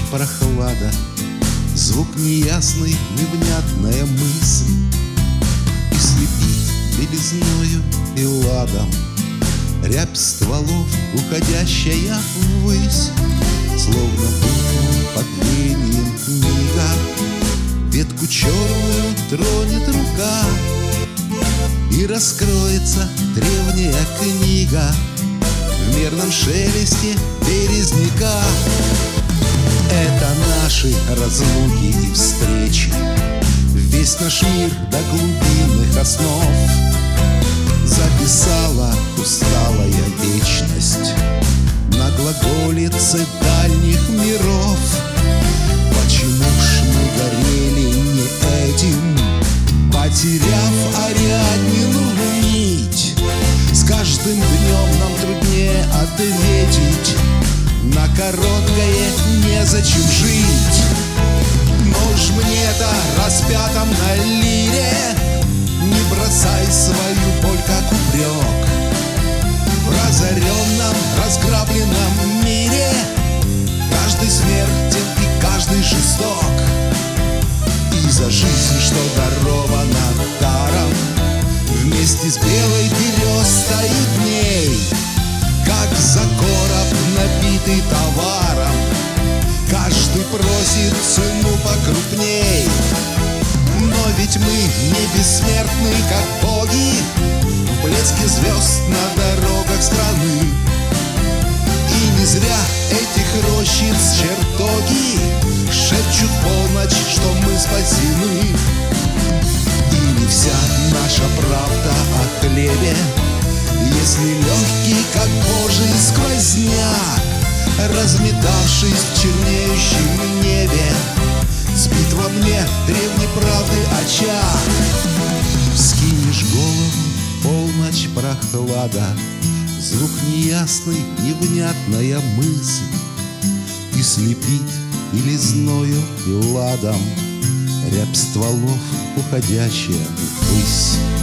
прохлада, звук неясный, невнятная мысль, и слепит белизною и ладом рябь стволов, уходящая ввысь. Словно букву под веянием книга, ветку черную тронет рука, и раскроется древняя книга в мерном шелесте березняка. Это наши разлуки и встречи, весь наш мир до глубинных основ записала усталая вечность на глаголице дальних миров. Почему ж мы горели не этим, потеряв Ариаднину нить? С каждым днем нам труднее ответить на короткое незачем жить. Но ж мне-то распятом на лире не бросай свою боль как упрек. В разоренном, разграбленном мире каждый смертен и каждый жесток. И за жизнь, что дарована даром, вместе с белой берестой дней, как за короб, набитый товаром, каждый просит цену покрупней. Но ведь мы не бессмертны, как боги, в блеске звезд на дорогах страны. И не зря этих рощиц чертоги шепчут полночь, что мы спасены. И не вся наша правда о хлебе, если легкий, как божий сквозняк, разметавшись в чернеющем небе, спит во мне древней правды очаг. Вскинешь голову, полночь прохлада, звук неясный, невнятная мысль, и слепит белизною и ладом рябь стволов, уходящая ввысь.